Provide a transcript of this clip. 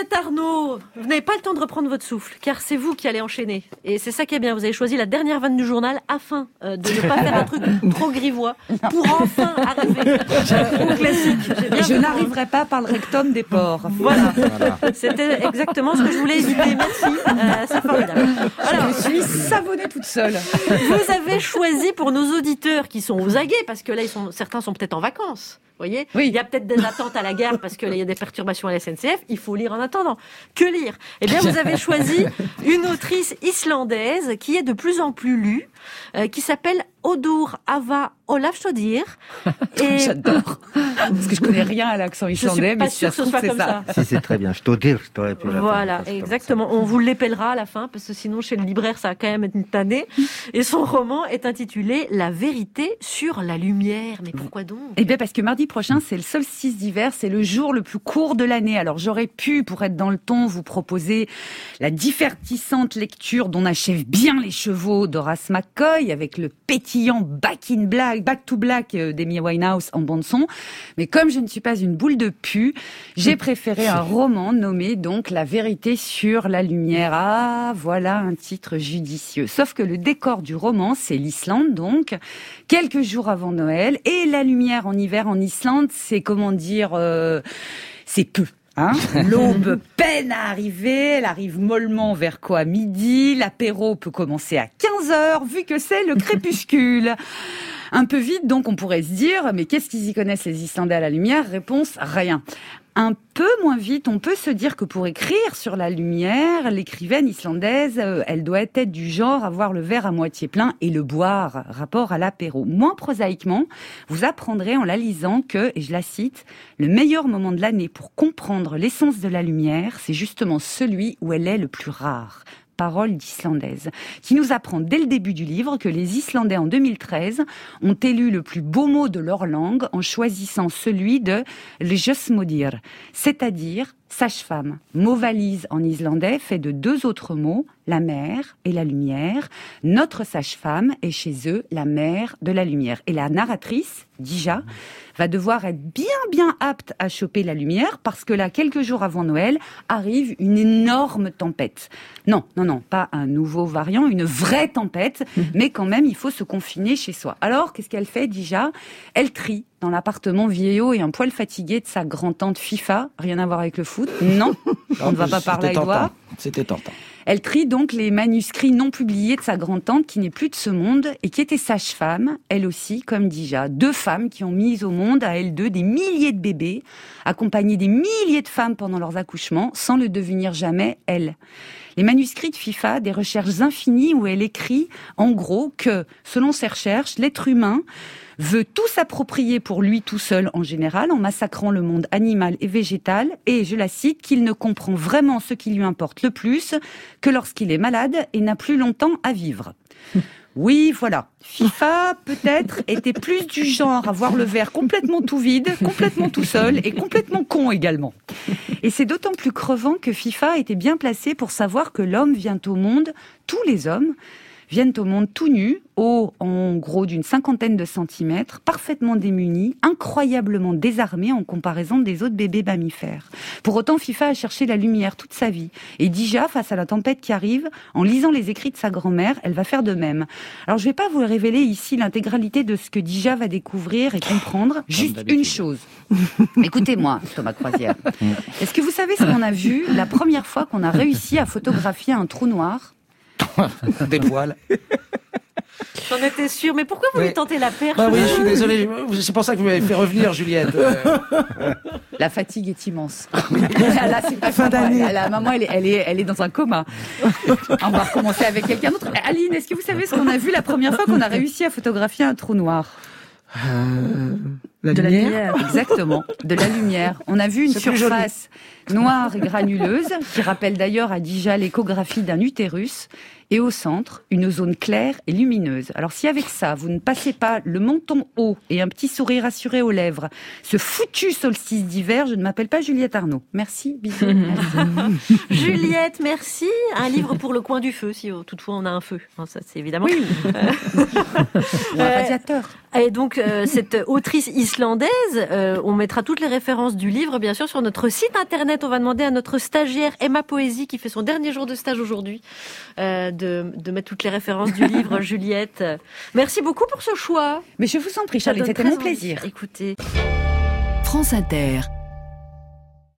Juliette Arnaud, vous n'avez pas le temps de reprendre votre souffle, car c'est vous qui allez enchaîner. Et c'est ça qui est bien, vous avez choisi la dernière vanne du journal afin de ne pas faire un truc trop grivois, pour enfin arriver au classique. Je n'arriverai pas par le rectum des porcs. Voilà. C'était exactement ce que je voulais éviter. Merci, c'est formidable. Alors, je suis savonnée toute seule. Vous avez choisi pour nos auditeurs qui sont aux aguets, parce que là, certains sont peut-être en vacances. Vous voyez, oui. Il y a peut-être des attentes à la gare parce qu'il y a des perturbations à la SNCF. Il faut lire en attendant. Que lire ? Eh bien, vous avez choisi une autrice islandaise qui est de plus en plus lue, qui s'appelle Auður Ava Ólafsdóttir. Et... J'adore. Parce que je connais rien à l'accent islandais, mais si ça se trouve, c'est ça. Si, c'est très bien. Stóttir, je t'aurais pu l'apprendre. Voilà, exactement. On vous l'épellera à la fin, parce que sinon, chez le libraire, ça va quand même être une tannée. Et son roman est intitulé La vérité sur la lumière. Mais pourquoi donc ? Eh bien, parce que mardi prochain, c'est le solstice d'hiver, c'est le jour le plus court de l'année. Alors, j'aurais pu, pour être dans le ton, vous proposer la divertissante lecture d'On achève bien les chevaux d'Horace McCoy, avec le pétillant Back to Black d'Amy Winehouse en bande-son. Mais comme je ne suis pas une boule de pu, j'ai préféré un roman nommé donc La vérité sur la lumière. Ah, voilà un titre judicieux. Sauf que le décor du roman, c'est l'Islande donc, quelques jours avant Noël. Et la lumière en hiver en Islande, c'est comment dire, c'est peu. Hein, l'aube peine à arriver, elle arrive mollement vers quoi, midi, l'apéro peut commencer à 15h, vu que c'est le crépuscule. Un peu vite, donc on pourrait se dire, mais qu'est-ce qu'ils y connaissent les Islandais à la lumière ? Réponse, rien. Un peu moins vite, on peut se dire que pour écrire sur la lumière, l'écrivaine islandaise, elle doit être du genre à voir le verre à moitié plein et le boire, rapport à l'apéro. Moins prosaïquement, vous apprendrez en la lisant que, et je la cite, le meilleur moment de l'année pour comprendre l'essence de la lumière, c'est justement celui où elle est le plus rare. Parole d'Islandaise, qui nous apprend dès le début du livre que les Islandais en 2013 ont élu le plus beau mot de leur langue en choisissant celui de ljósmóðir, c'est-à-dire sage-femme. Mot valise en islandais fait de deux autres mots, la mer et la lumière. Notre sage-femme est chez eux la mère de la lumière. Et la narratrice, Dija, va devoir être bien apte à choper la lumière parce que là, quelques jours avant Noël, arrive une énorme tempête. Non, pas un nouveau variant, une vraie tempête, mais quand même, il faut se confiner chez soi. Alors, qu'est-ce qu'elle fait, Dija ? Elle trie dans l'appartement vieillot et un poil fatigué de sa grand-tante FIFA. Rien à voir avec le foot. Non, on ne va pas parler à Édouard. C'était tentant. Elle trie donc les manuscrits non publiés de sa grand-tante qui n'est plus de ce monde et qui était sage-femme, elle aussi, comme Dija. Deux femmes qui ont mis au monde, à elles deux, des milliers de bébés, accompagnées des milliers de femmes pendant leurs accouchements, sans le devenir jamais, elles. Les manuscrits de FIFA, des recherches infinies où elle écrit, en gros, que, selon ses recherches, l'être humain veut tout s'approprier pour lui tout seul en général, en massacrant le monde animal et végétal, et, je la cite, qu'il ne comprend vraiment ce qui lui importe le plus que lorsqu'il est malade et n'a plus longtemps à vivre. Oui, voilà. FIFA, peut-être, était plus du genre à voir le verre complètement tout vide, complètement tout seul et complètement con également. Et c'est d'autant plus crevant que FIFA était bien placé pour savoir que l'homme vient au monde, tous les hommes, viennent au monde tout nus, hauts en gros d'une 50aine de centimètres, parfaitement démunis, incroyablement désarmés en comparaison des autres bébés mammifères. Pour autant, FIFA a cherché la lumière toute sa vie. Et Dija, face à la tempête qui arrive, en lisant les écrits de sa grand-mère, elle va faire de même. Alors je ne vais pas vous révéler ici l'intégralité de ce que Dija va découvrir et comprendre, juste une chose. Écoutez-moi, Thomas Croisière. Est-ce que vous savez ce qu'on a vu la première fois qu'on a réussi à photographier un trou noir ? Des poils. J'en étais sûre, mais pourquoi vous lui tentez la perche ? Oui, je suis désolé, c'est pour ça que vous m'avez fait revenir, Juliette. La fatigue est immense. Là, c'est pas fin d'année. La maman, elle est dans un coma. On va recommencer avec quelqu'un d'autre. Aline, est-ce que vous savez ce qu'on a vu la première fois qu'on a réussi à photographier un trou noir ? La lumière. Exactement, de la lumière. On a vu une surface noire et granuleuse, qui rappelle d'ailleurs à Dija l'échographie d'un utérus, et au centre, une zone claire et lumineuse. Alors si avec ça, vous ne passez pas le menton haut et un petit sourire assuré aux lèvres, ce foutu solstice d'hiver, je ne m'appelle pas Juliette Arnaud. Merci, bisous. Merci. Juliette, merci. Un livre pour le coin du feu, si toutefois on a un feu. Non, ça, c'est évidemment... Oui. Un radiateur. Et donc, cette autrice islandaise, on mettra toutes les références du livre, bien sûr, sur notre site internet. On va demander à notre stagiaire Emma Poésie, qui fait son dernier jour de stage aujourd'hui, de mettre toutes les références du livre. Juliette, merci beaucoup pour ce choix. Mais je vous en prie, Charlotte, c'était mon plaisir. Écoutez. France Inter.